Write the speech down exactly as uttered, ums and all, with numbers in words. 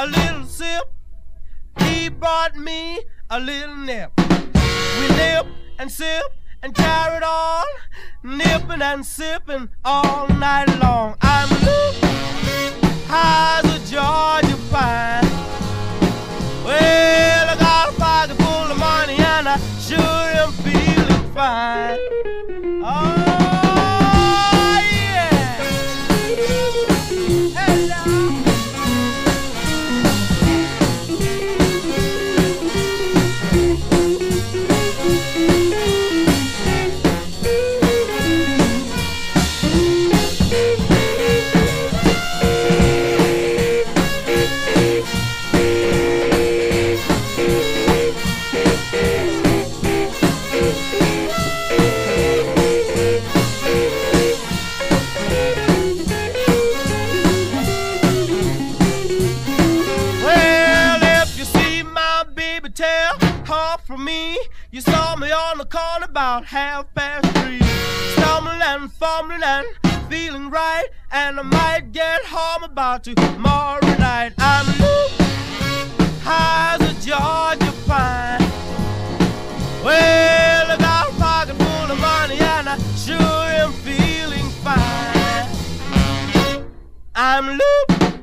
a little sip. He brought me a little nip. We nip and sip and carried on, nipping and sipping all night long. I'm looped high as a Georgia pine. Well, I got a pocket full of money and I sure am feeling fine. Oh, yeah. Hello. For me, you saw me on the corner about half past three, stumbling and fumbling and feeling right, and I might get home about tomorrow night. I'm looped high as a Georgia pine. Well, I got a pocket full of money and I sure am feeling fine. I'm looped